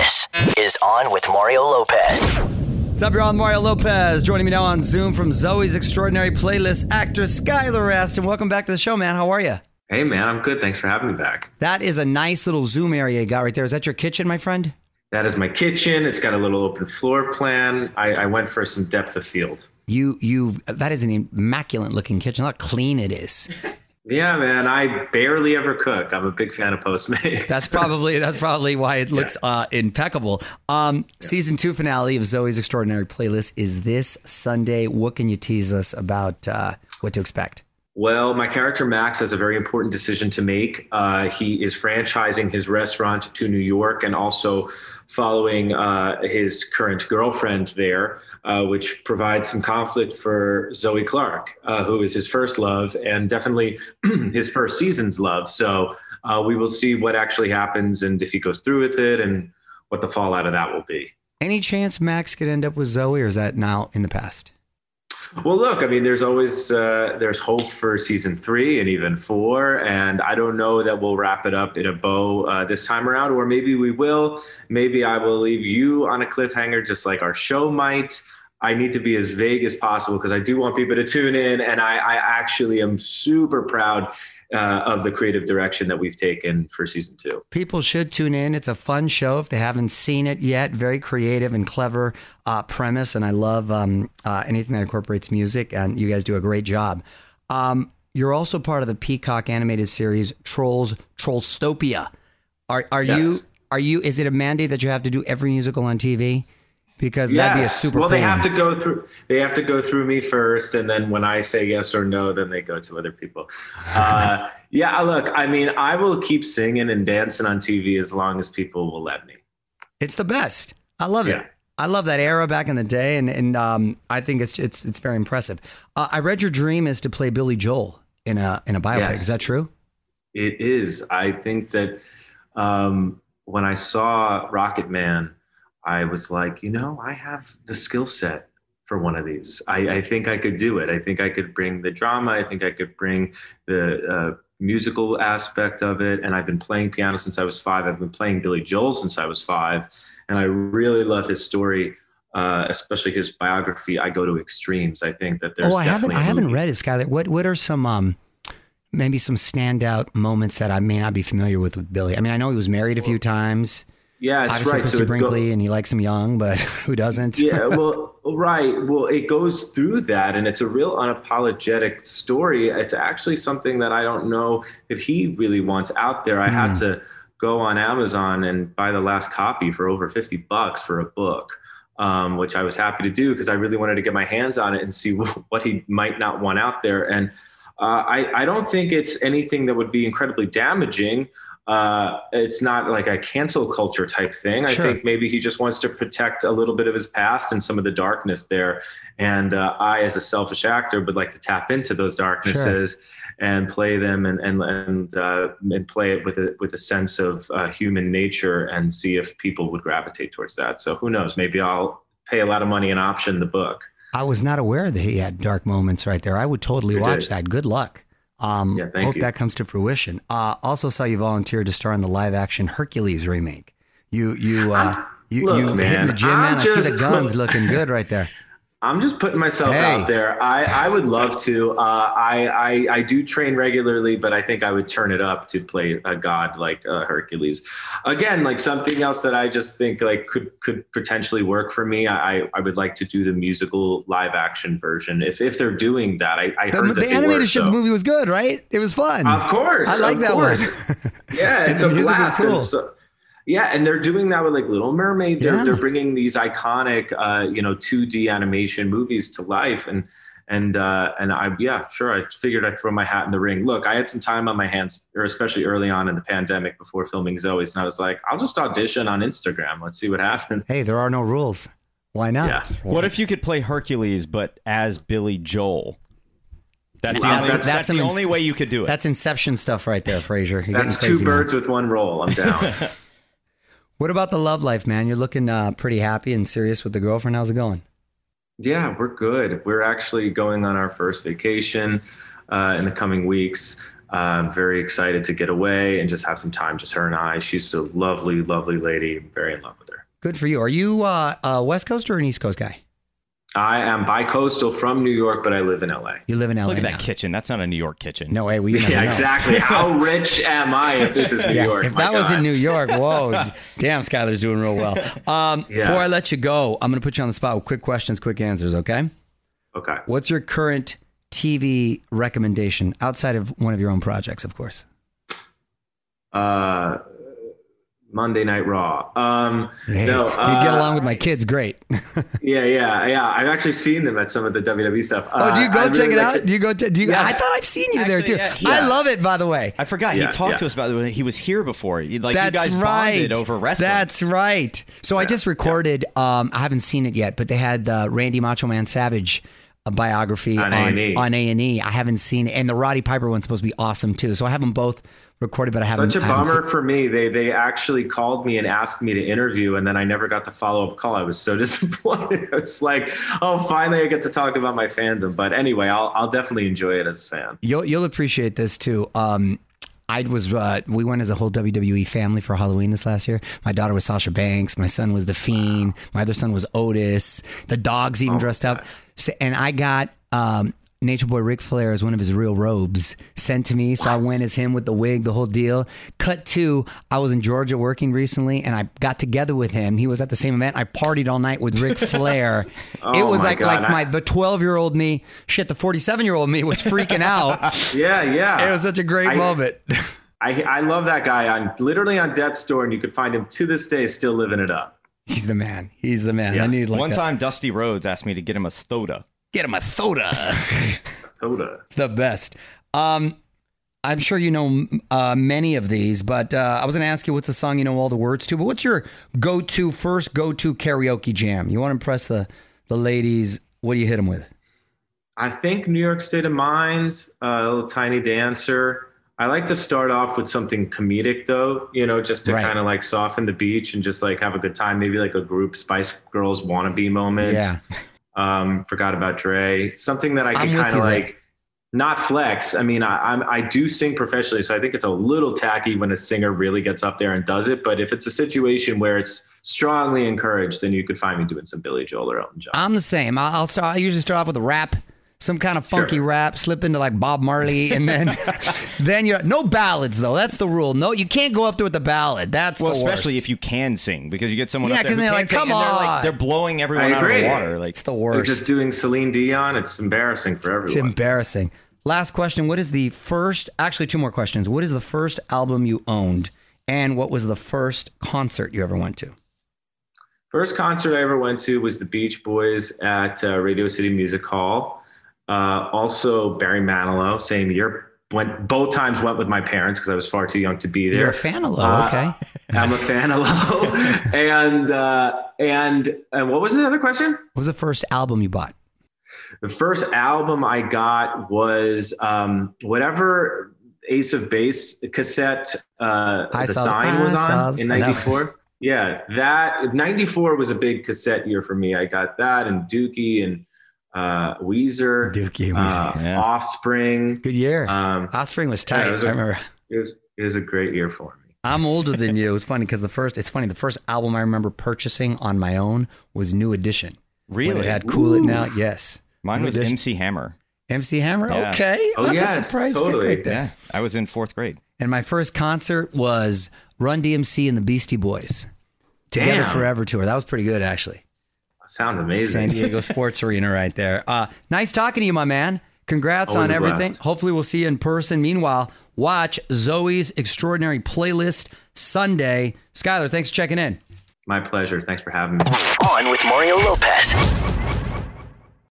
This is On with Mario Lopez. What's up, you're on Mario Lopez. Joining me now on Zoom from Zoe's Extraordinary Playlist, actor Skylar Astin. Welcome back to the show, man. How are you? Hey, man, I'm good. Thanks for having me back. That is a nice little Zoom area you got right there. Is that your kitchen, my friend? That is my kitchen. It's got a little open floor plan. I went for some depth of field. That is an immaculate looking kitchen. Look how clean it is. Yeah, man, I barely ever cook. I'm a big fan of Postmates. That's probably why it looks impeccable. Season 2 finale of Zoe's Extraordinary Playlist is this Sunday. What can you tease us about what to expect? Well, my character Max has a very important decision to make. He is franchising his restaurant to New York and also following his current girlfriend there, which provides some conflict for Zoe Clark, who is his first love and definitely his first season's love. So we will see what actually happens and if he goes through with it and what the fallout of that will be. Any chance Max could end up with Zoe, or is that now in the past? Well, look, I mean, there's always there's hope for season 3 and even 4. And I don't know that we'll wrap it up in a bow this time around, or maybe we will. Maybe I will leave you on a cliffhanger, just like our show might. I need to be as vague as possible because I do want people to tune in. And I actually am super proud of the creative direction that we've taken for season 2. People should tune in. It's a fun show if they haven't seen it yet. Very creative and clever premise. And I love anything that incorporates music. And you guys do a great job. You're also part of the Peacock animated series Trollstopia. Yes. Is it a mandate that you have to do every musical on TV? Because that'd be a super cool. Well, they have to go through me first, and then when I say yes or no, then they go to other people. Yeah, look, I mean, I will keep singing and dancing on TV as long as people will let me. It's the best. I love it. I love that era back in the day, and I think it's very impressive. I read your dream is to play Billy Joel in a biopic. Yes. Is that true? It is. I think that when I saw Rocket Man, I was like, I have the skill set for one of these. I think I could do it. I think I could bring the drama. I think I could bring the musical aspect of it. And I've been playing piano since I was 5. I've been playing Billy Joel since I was 5. And I really love his story, especially his biography, I Go to Extremes. I think that there's I haven't read it, Skylar. What are some maybe some standout moments that I may not be familiar with Billy? I mean, I know he was married a few times. Yeah, it's obviously right. Christy Brinkley, and he likes him young, but who doesn't? Yeah, well, right. Well, it goes through that, and it's a real unapologetic story. It's actually something that I don't know that he really wants out there. I had to go on Amazon and buy the last copy for over $50 for a book, which I was happy to do because I really wanted to get my hands on it and see what he might not want out there. And I don't think it's anything that would be incredibly damaging. It's not like a cancel culture type thing. Sure. I think maybe he just wants to protect a little bit of his past and some of the darkness there. And I, as a selfish actor, would like to tap into those darknesses and play them and play it with a sense of human nature and see if people would gravitate towards that. So who knows? Maybe I'll pay a lot of money and option the book. I was not aware that he had dark moments right there. I would totally watch that. Good luck. Hope that comes to fruition. Also saw you volunteer to star in the live action Hercules remake. You hitting the gym, man. I see the guns looking good right there. I'm just putting myself out there. I would love to. I do train regularly, but I think I would turn it up to play a god like Hercules. Again, like something else that I just think like could potentially work for me. I would like to do the musical live action version if they're doing that. I heard that the animated shit. The movie was good, right? It was fun. Of course, I like that one. Yeah, it's a blast. Cool. Yeah, and they're doing that with like Little Mermaid. They're bringing these iconic, 2D animation movies to life, and I figured I'd throw my hat in the ring. Look, I had some time on my hands, or especially early on in the pandemic before filming Zoe's, and I was like, I'll just audition on Instagram. Let's see what happens. Hey, there are no rules. Why not? Yeah. What if you could play Hercules but as Billy Joel? That's the only way you could do it. That's Inception stuff right there, Fraser. That's 2 birds with 1 roll. I'm down. What about the love life, man? You're looking pretty happy and serious with the girlfriend. How's it going? Yeah, we're good. We're actually going on our first vacation in the coming weeks. I'm very excited to get away and just have some time, just her and I. She's a lovely, lovely lady. I'm very in love with her. Good for you. Are you a West Coast or an East Coast guy? I am bi-coastal from New York, but I live in LA. You live in LA. Look at now. that kitchen. That's not a New York kitchen. No way. Well, you never know. Exactly. How rich am I if this is New York? If My that was God. in New York, whoa. Damn, Skylar's doing real well. Before I let you go, I'm going to put you on the spot with quick questions, quick answers, okay? Okay. What's your current TV recommendation outside of one of your own projects, of course? Monday Night Raw. Hey, No, you get along with my kids, great. yeah. I've actually seen them at some of the WWE stuff. Do you go I check really it like out? Do you go? Yes. I thought I've seen you there too. Actually, I love it, by the way. I forgot. Yeah, he talked yeah. to us about it when he was here before. Like, That's you guys right. bonded over wrestling. That's right. So I just recorded. I haven't seen it yet, but they had the Randy Macho Man Savage biography On A&E. on A&E. I haven't seen it, and the Roddy Piper one's supposed to be awesome too. So I have them both recorded, but I haven't. Such a I haven't bummer for me. They actually called me and asked me to interview, and then I never got the follow-up call. I was so disappointed. I was like, oh, finally I get to talk about my fandom. But anyway, I'll definitely enjoy it as a fan. You'll appreciate this too. We went as a whole WWE family for Halloween this last year. My daughter was Sasha Banks. My son was The Fiend. My other son was Otis. The dogs even dressed up. So, and I got Nature Boy Ric Flair as one of his real robes sent to me. So I went as him with the wig, the whole deal. Cut to, I was in Georgia working recently, and I got together with him. He was at the same event. I partied all night with Ric Flair. It was my God. the 12-year-old me. Shit, the 47-year-old me was freaking out. Yeah. It was such a great moment. I love that guy. Literally on death's door, and you could find him to this day still living it up. He's the man. He's the man. Yeah. I need One time, Dusty Rhodes asked me to get him a Thoda. Get him a Thoda. Soda. It's the best. I'm sure you know many of these, but I was going to ask you what's the song you know all the words to, but what's your first go-to karaoke jam? You want to impress the ladies. What do you hit them with? I think New York State of Mind, a little Tiny Dancer. I like to start off with something comedic though, just to kind of like soften the beach and just like have a good time. Maybe like a group Spice Girls wannabe moment. Yeah. Forgot About Dre. Something that I I'm can with kind of you there. like not flex. I mean, I do sing professionally, so I think it's a little tacky when a singer really gets up there and does it. But if it's a situation where it's strongly encouraged, then you could find me doing some Billy Joel or Elton John. I'm the same. I usually start off with a rap, some kind of funky rap, slip into like Bob Marley, and then you're no ballads though. That's the rule. No, you can't go up there with the ballad. That's the worst. Especially if you can sing, because you get someone up there because who they're can't like, sing, come and on. they're blowing everyone I out of the agree. water. Like, It's the You're worst. just doing Celine Dion. It's embarrassing for everyone. It's embarrassing. Last question. What is the first, actually 2 more questions. What is the first album you owned? And what was the first concert you ever went to? First concert I ever went to was the Beach Boys at Radio City Music Hall. Also Barry Manilow, same year. Both times went with my parents because I was far too young to be there. You're a fan of Low, okay. I'm a fan of Low. and what was the other question? What was the first album you bought? The first album I got was whatever Ace of Base cassette The Sign was on in 94. Yeah, that 94 was a big cassette year for me. I got that and Dookie and Weezer, Offspring. Good year. Offspring was tight. I remember. It was a great year for me. I'm older than you. It's funny because the first album I remember purchasing on my own was New Edition. really? When it had Cool It Now. Yes. Mine New was Edition. MC Hammer. MC Hammer. Yeah. Okay. Oh, That's yes, a surprise totally. pick right there. Yeah, I was in 4th grade. And my first concert was Run DMC and the Beastie Boys. Together Damn. Forever tour. That was pretty good, actually. Sounds amazing. San Diego Sports Arena right there. Nice talking to you, my man. Congrats Always on a everything. blast. Hopefully we'll see you in person. Meanwhile, watch Zoe's Extraordinary Playlist Sunday. Skylar, thanks for checking in. My pleasure. Thanks for having me. On with Mario Lopez.